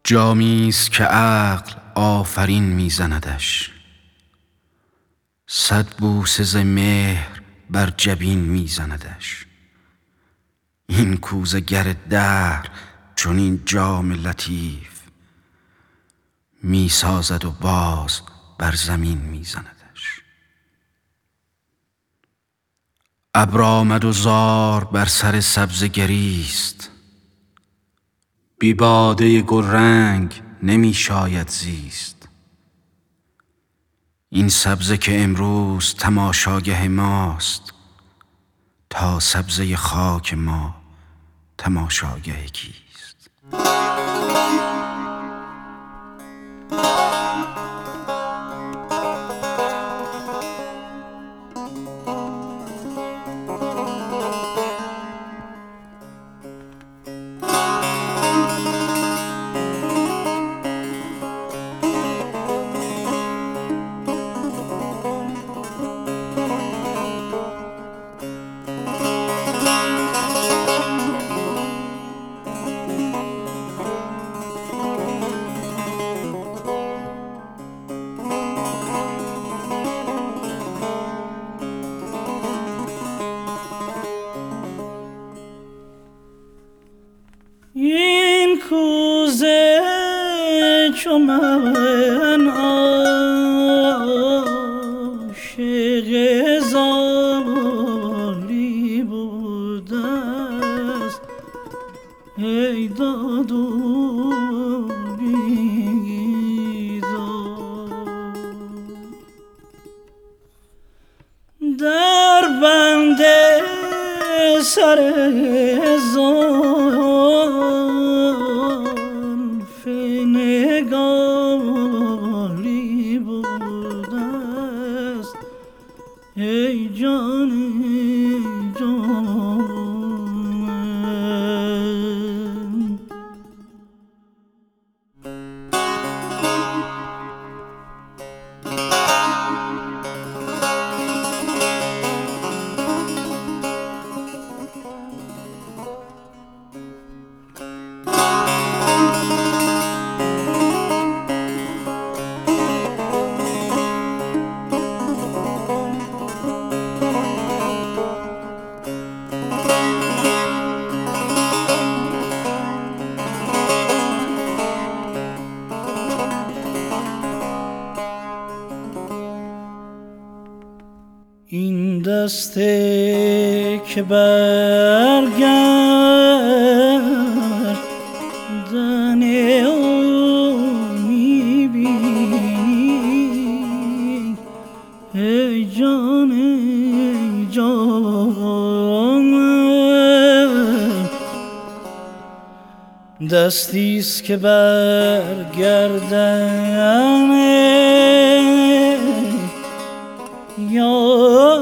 جامیست که عقل آفرین میزندش، صد بوسه ز مهر بر جبین میزندش. این کوزه گر دهر چنین جام لطیف، میسازد و باز بر زمین میزندش. ابر آمد و زار بر سر سبزه گریست، بی باده گلرنگ نمی شاید زیست. این سبزه که امروز تماشاگه ماست، تا سبزه خاک ما تماشاگه کیست؟ این کوزه چو من عاشق زالی بوده است، ای داد و بیداد. در بند سر زلف نگالی بوده است، ای جان جان. این دسته که برگردن او میبینی، ای جان ای جان. دستیست که برگردن یا